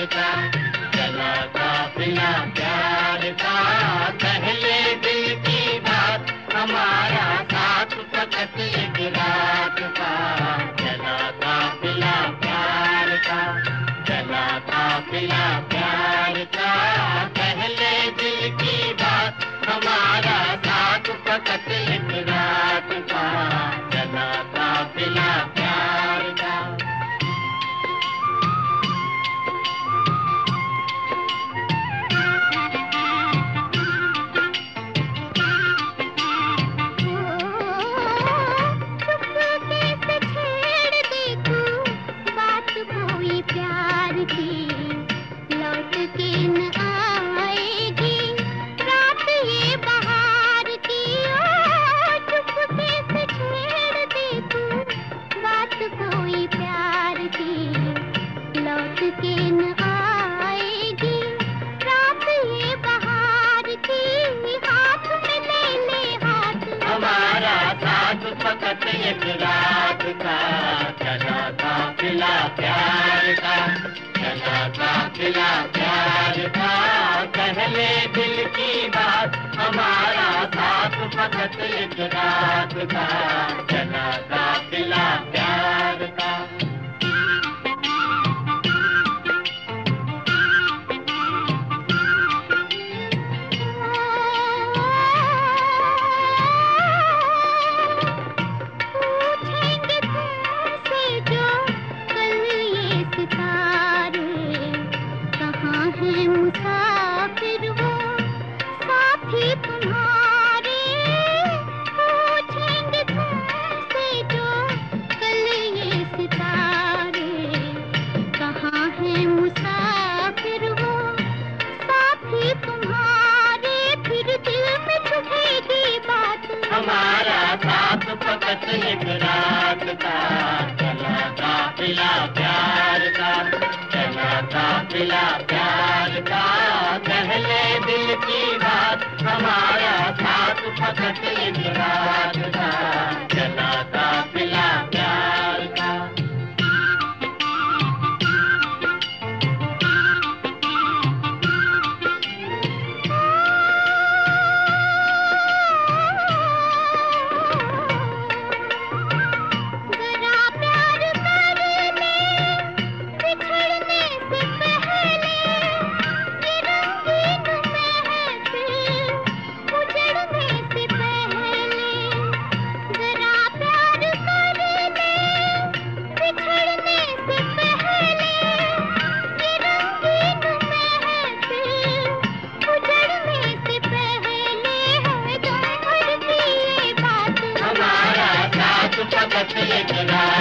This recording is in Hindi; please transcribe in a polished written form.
का, चला काफिला प्यार का, पहले दिल की बात हमारा साथ फकत एक रात का, चला काफिला प्यार का, चला काफिला प्यार का, पहले दिल की बात हमारा साथ फकत एक रात का, चला काफिला प्यार का। लौट के न आएगी रात ये बहार की, चुपके से छेड़ दे तू बात कोई प्यार की, लौट के न आएगी रात ये बहार की, हाथ में ले हाथ हमारा साथ फकत एक रात का, चला काफिला प्यार का, चला काफिला प्यार का, पहले दिल की बात हमारा साथ फकत एक रात का, चला काफिला प्यार का। मुसाफिर वो साथी तुम्हारे, पूछेंगे तुमसे जो कल ये सितारे, कहाँ है मुसाफिर वो साथी तुम्हारे, फिर दिल में छुपेगी बात हमारा साथ फकत एक रात का, चला काफिला प्यार का, चला काफिला प्यार का, पहले दिल की बात हमारा साथ फकत एक रात का, चला काफिला प्यार का। फकत एक रात